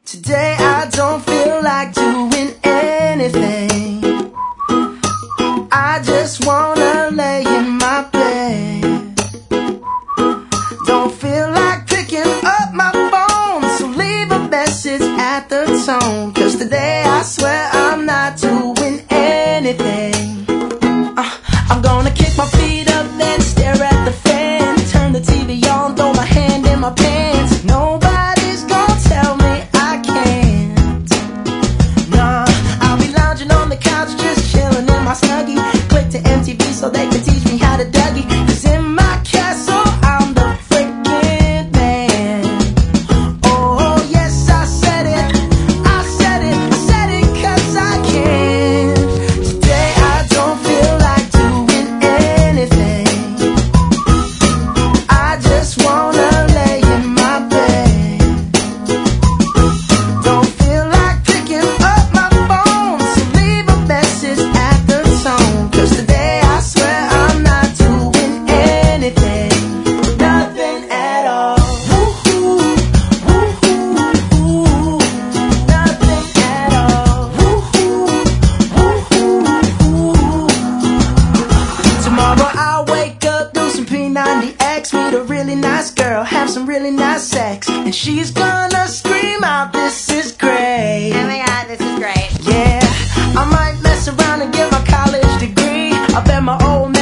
Today I don't feel like doing anything. I just wanna lay in my bed. Don't feel like picking up my phone, so leave a message at the tone. 'Cause today I swear I'm not doing anything. I'm gonna kick my feet up, then stare at the fan, turn the TV on, throw my hand in my pants. Nobody's gonna tell me I can't. Nah, I'll be lounging on the couch, just chilling in my Snuggie. Click to MTV so they can teach me how to Dougie. 'Cause in my castle I'm the freaking man. Oh yes, I said it, I said it, I said it 'cause I can. Today I don't feel like doing anything. I just wanna lay in my bed. Don't feel like picking up my phone, so leave a message at the tone. 'Cause today I swear I'm not doing anything. Nothing at all. Woo-hoo, woo-hoo, nothing at all. Woo-hoo, woo-hoo. Tomorrow I'll wake up, do some P90X, meet a really nice girl, have some really nice sex, and she's gonna scream out, "This is great." Oh my god, this is great. Yeah, I might mess around and get my college degree. I bet my old